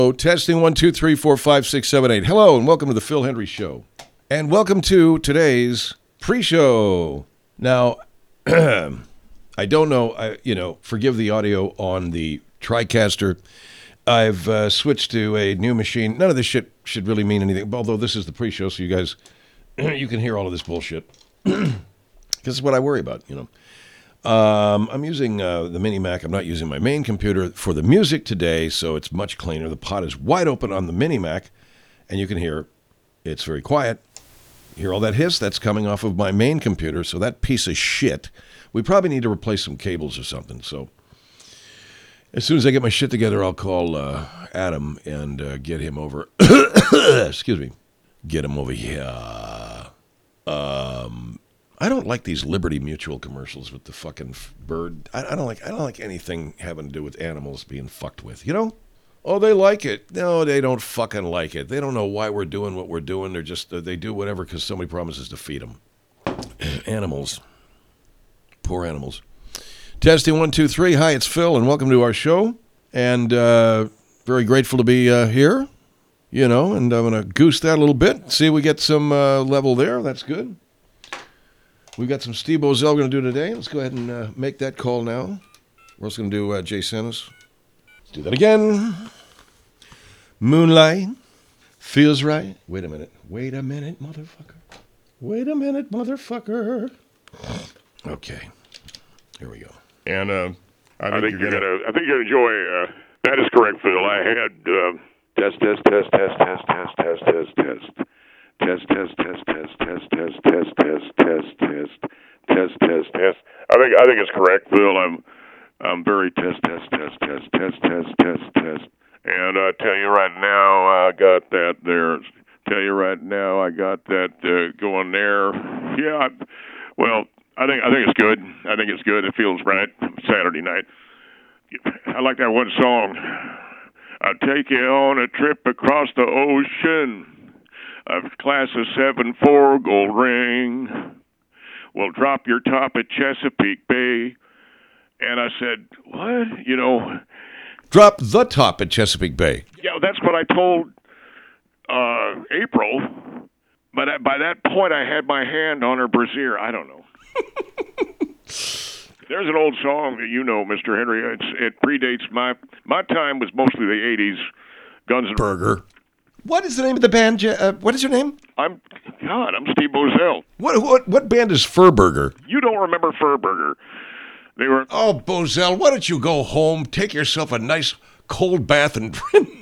Oh, testing 1, 2, 3, 4, 5, 6, 7, 8. Hello, and welcome to the Phil Hendry Show. And welcome to today's pre-show. Now, I don't know, forgive the audio on the TriCaster. I've switched to a new machine. None of this shit should really mean anything, although this is the pre-show, so you guys, you can hear all of this bullshit. Because it's what I worry about, I'm using the Mini Mac. I'm not using my main computer for the music today, so it's much cleaner. The pot is wide open on the Mini Mac, and you can hear it's very quiet. You hear all that hiss? That's coming off of my main computer, so that piece of shit, we probably need to replace some cables or something. So as soon as I get my shit together, I'll call Adam and get him over. Excuse me. Get him over here. I don't like these Liberty Mutual commercials with the fucking bird. I don't like anything having to do with animals being fucked with, Oh, they like it. No, they don't fucking like it. They don't know why we're doing what we're doing. They do whatever because somebody promises to feed them. Animals. Poor animals. Testing 1, 2, 3. Hi, it's Phil, and welcome to our show. And very grateful to be here, and I'm going to goose that a little bit. See if we get some level there. That's good. We've got some Steve Bozell going to do today. Let's go ahead and make that call now. We're also going to do Jay Santis. Let's do that again. Moonlight feels right. Wait a minute, motherfucker. Wait a minute, motherfucker. Okay, here we go. And I think you're gonna enjoy. That is correct, Phil. I had test. I think it's correct, Phil. I'm very test. And I tell you right now, I got that there. Going there. Yeah. Well, I think it's good. It feels right. Saturday night. I like that one song. I'll take you on a trip across the ocean. A class of 7-4 gold ring. We'll drop your top at Chesapeake Bay. And I said, what? Drop the top at Chesapeake Bay. Yeah, that's what I told April. But by that point, I had my hand on her brassiere. I don't know. There's an old song that Mr. Henry. It predates my time. Was mostly the 80s. Guns N' Burger. What is the name of the band? What is your name? I'm Steve Bozell. What band is Furburger? You don't remember Furburger? They were. Oh, Bozell, why don't you go home, take yourself a nice cold bath, and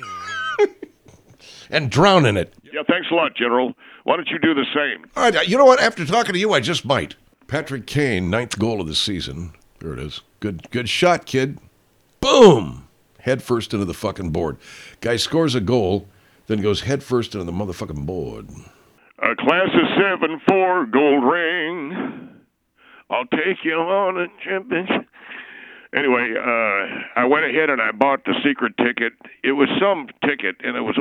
and drown in it? Yeah, thanks a lot, General. Why don't you do the same? All right, you know what? After talking to you, I just might. Patrick Kane, 9th goal of the season. There it is. Good shot, kid. Boom! Head first into the fucking board. Guy scores a goal, then goes head first into the motherfucking board. A class of 7-4 gold ring. I'll take you on a championship. Anyway, I went ahead and I bought the secret ticket. It was some ticket, and it was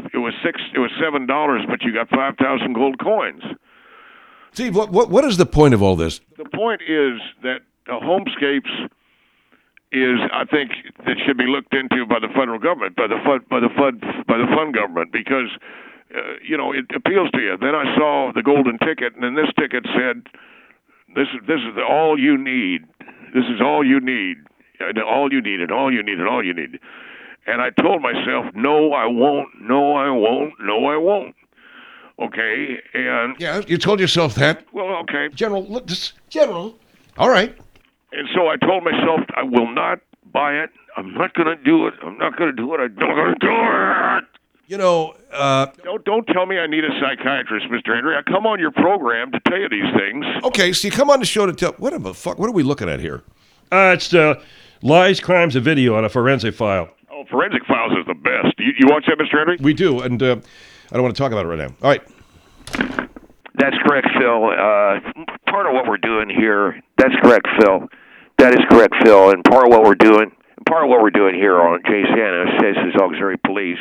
$7, but you got 5,000 gold coins. Steve, what is the point of all this? The point is that Homescapes is, I think, that should be looked into by the federal government, by the fund government, because it appeals to you. Then I saw the golden ticket, and then this ticket said, "This is all you need. This is all you need, and all you need, and all you need, and all you need." And I told myself, "No, I won't. No, I won't. No, I won't." Okay, and yeah, you told yourself that. Well, okay, General. Look, General. All right. And so I told myself, I will not buy it. I'm not going to do it. I'm not going to do it. I'm not going to do it. Don't tell me I need a psychiatrist, Mr. Henry. I come on your program to tell you these things. Okay, so you come on the show to tell. What the fuck? What are we looking at here? It's Lies, Crimes, and Video on a Forensic File. Oh, Forensic Files is the best. You watch that, Mr. Henry? We do, and I don't want to talk about it right now. All right. That's correct, Phil. Part of what we're doing here. That's correct, Phil. That is correct, Phil. And part of what we're doing here on Jay Santis says his auxiliary police.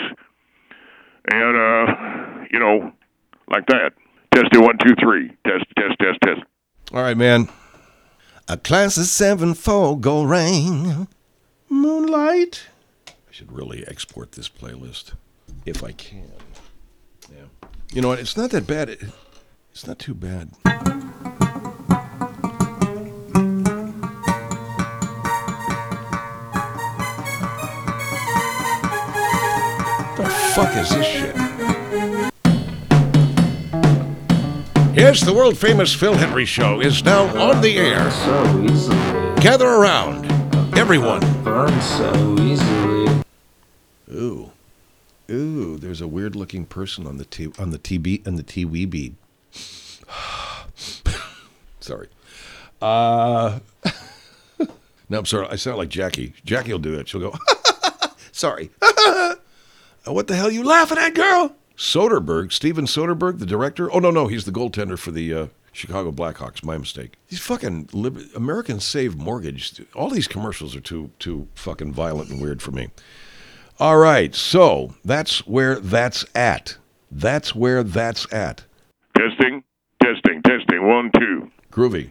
And like that. Test it 1, 2, 3. Test. All right, man. A class of 7-4 gold ring. Moonlight Should really export this playlist if I can. Yeah. You know what? It's not that bad. It's not too bad. The fuck is this shit? Yes, the world famous Phil Henry Show is now on the air. So easily. Gather around, everyone. Burn so easily. Ooh, there's a weird looking person on the TV bead. Sorry. No, I'm sorry. I sound like Jackie. Jackie will do that. She'll go, sorry. What the hell are you laughing at, girl? Soderbergh, Steven Soderbergh, the director. Oh, no, he's the goaltender for the Chicago Blackhawks. My mistake. These fucking American Save Mortgage. All these commercials are too fucking violent and weird for me. All right, so that's where that's at. That's where that's at. Testing. 1, 2. Groovy.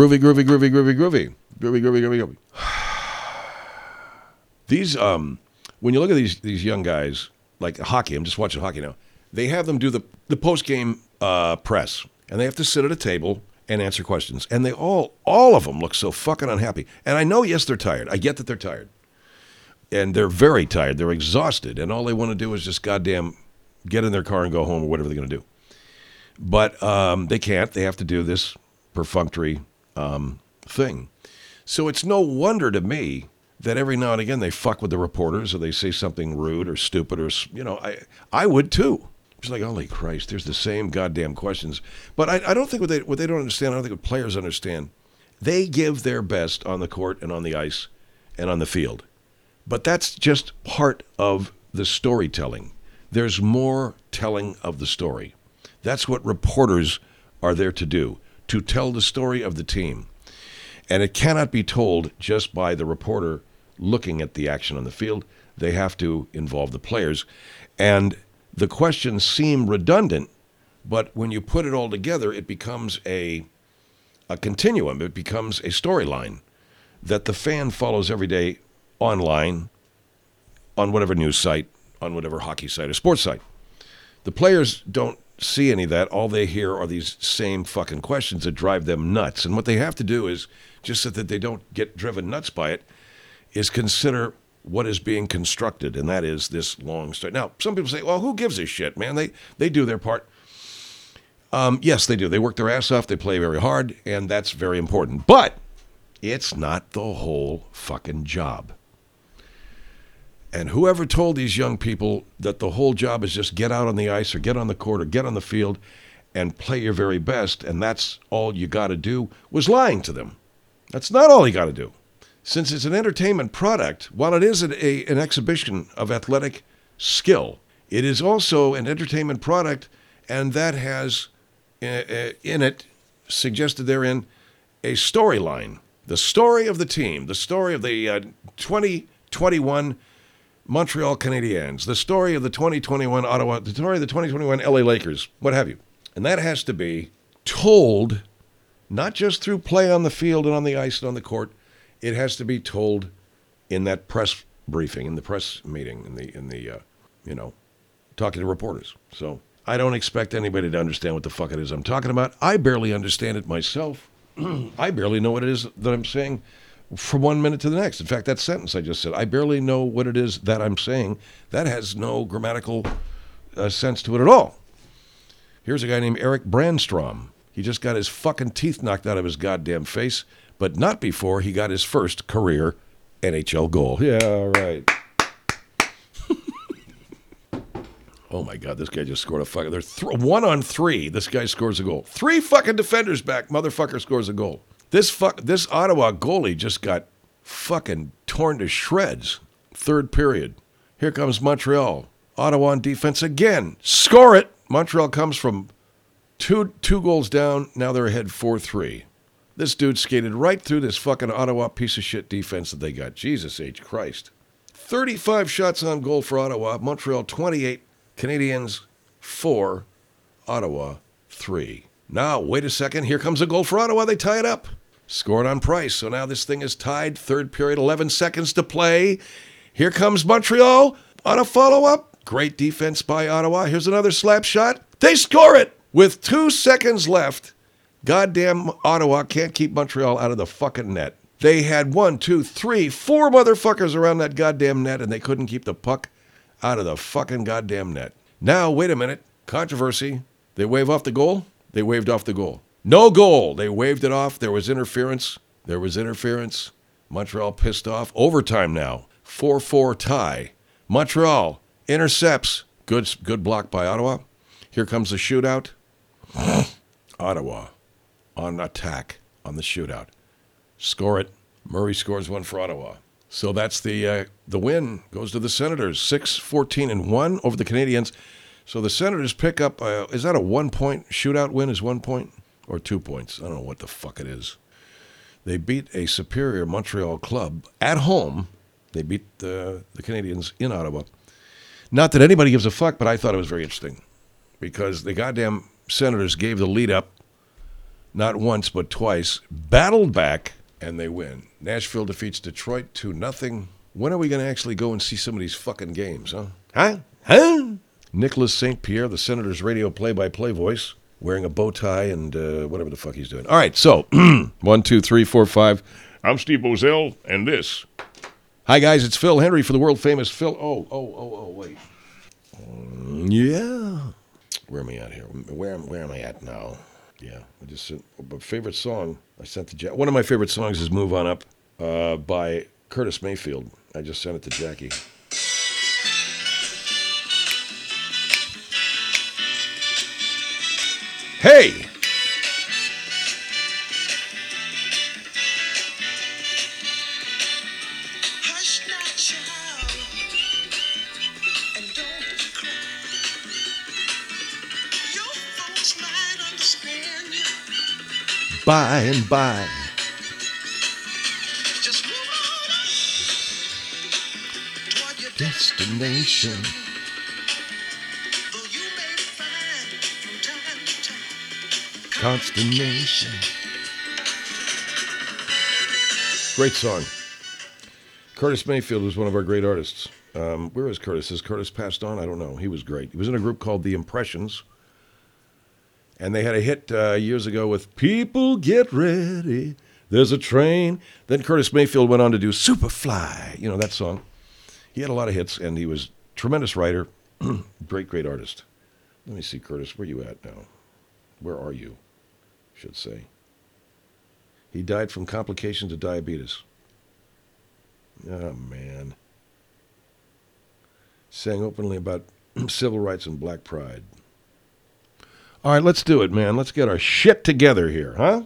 These when you look at these young guys like hockey, I'm just watching hockey now. They have them do the post game press, and they have to sit at a table and answer questions. And they all of them look so fucking unhappy. And I know, yes, they're tired. I get that they're tired, and they're very tired. They're exhausted, and all they want to do is just goddamn get in their car and go home or whatever they're going to do. But they can't. They have to do this perfunctory thing. So it's no wonder to me that every now and again they fuck with the reporters or they say something rude or stupid or, I would too. It's like, holy Christ, there's the same goddamn questions. But I don't think what they don't understand, I don't think what players understand. They give their best on the court and on the ice and on the field. But that's just part of the storytelling. There's more telling of the story. That's what reporters are there to do, to tell the story of the team. And it cannot be told just by the reporter looking at the action on the field. They have to involve the players. And the questions seem redundant, but when you put it all together, it becomes a continuum. It becomes a storyline that the fan follows every day online, on whatever news site, on whatever hockey site or sports site. The players don't see any of that. All they hear are these same fucking questions that drive them nuts. And what they have to do is, just so that they don't get driven nuts by it, is consider what is being constructed, and that is this long story. Now, some people say, well, who gives a shit, man? They do their part. Yes, they do. They work their ass off. They play very hard, and that's very important. But it's not the whole fucking job. And whoever told these young people that the whole job is just get out on the ice or get on the court or get on the field and play your very best, and that's all you got to do, was lying to them. That's not all you got to do. Since it's an entertainment product, while it is an exhibition of athletic skill, it is also an entertainment product, and that has in it, suggested therein, a storyline. The story of the team, the story of the 2021 Montreal Canadiens, the story of the 2021 Ottawa, the story of the 2021 LA Lakers, what have you. And that has to be told not just through play on the field and on the ice and on the court. It has to be told in that press briefing, in the press meeting, in the talking to reporters. So I don't expect anybody to understand what the fuck it is I'm talking about. I barely understand it myself. I barely know what it is that I'm saying from 1 minute to the next. In fact, that sentence I just said, I barely know what it is that I'm saying. That has no grammatical sense to it at all. Here's a guy named Eric Brandstrom. He just got his fucking teeth knocked out of his goddamn face, but not before he got his first career NHL goal. Yeah, all right. Oh, my God, this guy just scored a fucking... They're 1 on 3. This guy scores a goal. 3 fucking defenders back. Motherfucker scores a goal. This Ottawa goalie just got fucking torn to shreds. Third period. Here comes Montreal. Ottawa on defense again. Score it. Montreal comes from two goals down. Now they're ahead 4-3. This dude skated right through this fucking Ottawa piece of shit defense that they got. Jesus H. Christ. 35 shots on goal for Ottawa. Montreal 28. Canadiens 4. Ottawa 3. Now, wait a second. Here comes a goal for Ottawa. They tie it up. Scored on Price. So now this thing is tied. Third period, 11 seconds to play. Here comes Montreal on a follow-up. Great defense by Ottawa. Here's another slap shot. They score it with 2 seconds left. Goddamn Ottawa can't keep Montreal out of the fucking net. They had 1, 2, 3, 4 motherfuckers around that goddamn net, and they couldn't keep the puck out of the fucking goddamn net. Now, wait a minute. Controversy. They wave off the goal? They waved off the goal. No goal. They waved it off. There was interference. Montreal pissed off. Overtime now. 4-4 tie. Montreal intercepts. Good block by Ottawa. Here comes the shootout. Ottawa on attack on the shootout. Score it. Murray scores one for Ottawa. So that's the win. Goes to the Senators. 6-14-1 over the Canadiens. So the Senators pick up, is that a 1-point shootout win? Is 1 point or 2 points? I don't know what the fuck it is. They beat a superior Montreal club at home. They beat the Canadiens in Ottawa. Not that anybody gives a fuck, but I thought it was very interesting because the goddamn Senators gave the lead up not once but twice, battled back, and they win. Nashville defeats Detroit 2-0. When are we going to actually go and see some of these fucking games, huh? Nicholas St. Pierre, the Senators' radio play-by-play voice, wearing a bow tie and whatever the fuck he's doing. All right, so 1, 2, 3, 4, 5. I'm Steve Bozell, and this. Hi, guys, it's Phil Henry for the world-famous Phil. Wait. Yeah. Where am I at here? Where am I at now? Yeah, I just sent a favorite song. I sent to Jack. One of my favorite songs is "Move On Up" by Curtis Mayfield. I just sent it to Jackie. Hey! Hush now, child, and don't cry. Your folks might understand you. By and by. Just move on up toward your Destination. Though you may find from time to time Consternation. Great song. Curtis Mayfield was one of our great artists. Where is Curtis? Has Curtis passed on? I don't know. He was great. He was in a group called The Impressions. And they had a hit years ago with People Get Ready, There's a Train. Then Curtis Mayfield went on to do Superfly. You know, that song. He had a lot of hits, and he was a tremendous writer. Great artist. Let me see, Curtis, where you at now? Where are you, I should say. He died from complications of diabetes. Oh, man. Sang openly about civil rights and black pride. All right, let's do it, man. Let's get our shit together here, huh?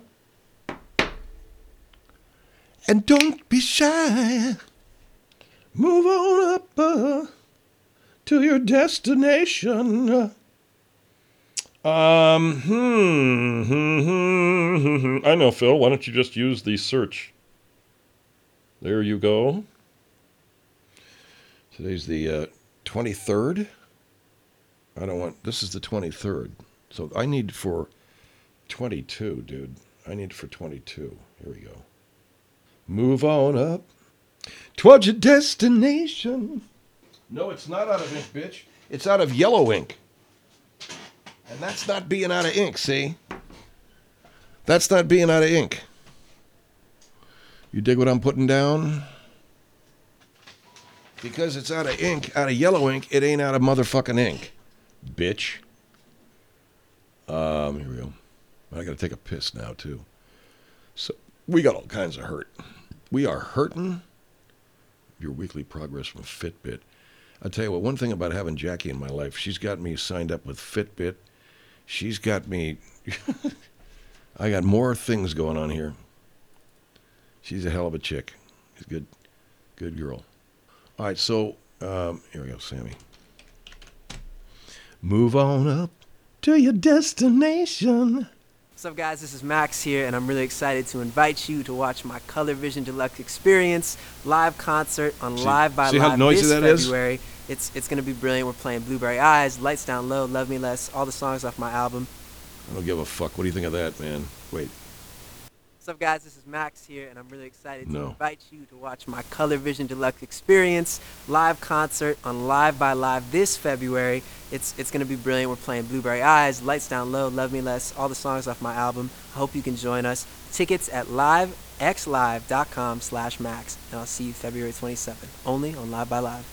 And don't be shy. Move on up to your destination. I know, Phil. Why don't you just use the search? There you go. Today's the 23rd. This is the 23rd. So I need for 22, dude. I need for 22. Here we go. Move on up towards your destination. No, it's not out of ink, bitch. It's out of yellow ink. And that's not being out of ink, see? That's not being out of ink. You dig what I'm putting down? Because it's out of ink, out of yellow ink, it ain't out of motherfucking ink. Bitch. Here we go. I gotta take a piss now, too. So, we got all kinds of hurt. We are hurting. Your weekly progress from Fitbit. I'll tell you what, one thing about having Jackie in my life, she's got me signed up with Fitbit. She's got me... I got more things going on here. She's a hell of a chick. She's a good girl. All right, so, here we go, Sammy. Move on up to your destination. What's up, guys? This is Max here, and I'm really excited to invite you to watch my Color Vision Deluxe Experience live concert on Live by see how Live noisy this that is? February. It's going to be brilliant. We're playing Blueberry Eyes, Lights Down Low, Love Me Less, all the songs off my album. I don't give a fuck. What do you think of that, man? Wait. What's up, guys? This is Max here, and I'm really excited to No. invite you to watch my Color Vision Deluxe Experience live concert on Live by Live this February. It's going to be brilliant. We're playing Blueberry Eyes, Lights Down Low, Love Me Less, all the songs off my album. I hope you can join us. Tickets at livexlive.com/max, and I'll see you February 27th, only on Live by Live.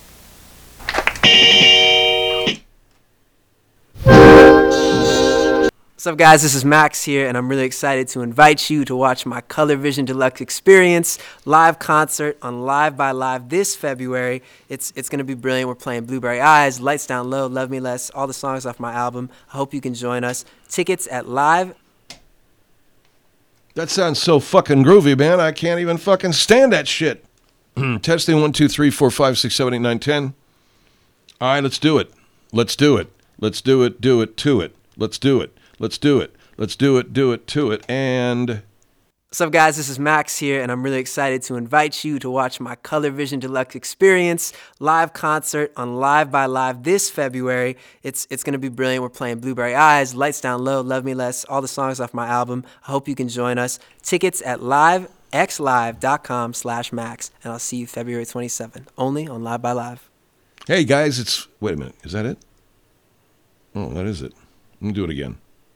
What's up, guys? This is Max here, and I'm really excited to invite you to watch my Color Vision Deluxe Experience live concert on Live by Live this February. It's going to be brilliant. We're playing Blueberry Eyes, Lights Down Low, Love Me Less, all the songs off my album. I hope you can join us. Tickets at live. That sounds so fucking groovy, man. I can't even fucking stand that shit. Testing 1, 2, 3, 4, 5, 6, 7, 8, 9, 10. All right, let's do it. Let's do it. Let's do it. Do it to it. Let's do it. Let's do it. Let's do it. Do it to it. And What's up, guys? This is Max here, and I'm really excited to invite you to watch my Color Vision Deluxe Experience live concert on Live by Live this February. It's going to be brilliant. We're playing Blueberry Eyes, Lights Down Low, Love Me Less, all the songs off my album. I hope you can join us. Tickets at livexlive.com/max, and I'll see you February 27th, only on Live by Live. hey, guys, wait a minute. Is that it? Oh, that is it. Let me do it again.